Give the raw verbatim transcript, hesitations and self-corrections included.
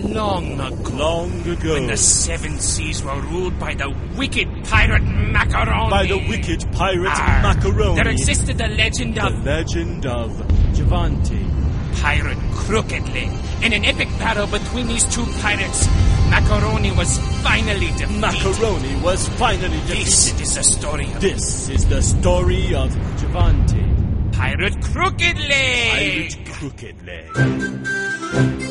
long ago. Long ago. When the seven seas were ruled by the wicked pirate Macaroni. By the wicked pirate Arr, Macaroni. There existed the legend The of legend of Javante. Pirate Crooked Leg. In an epic battle between these two pirates, Macaroni was finally defeated. Macaroni was finally defeated. This is the story of This is the story of Javante. Pirate Crooked Leg. Pirate Crooked Leg.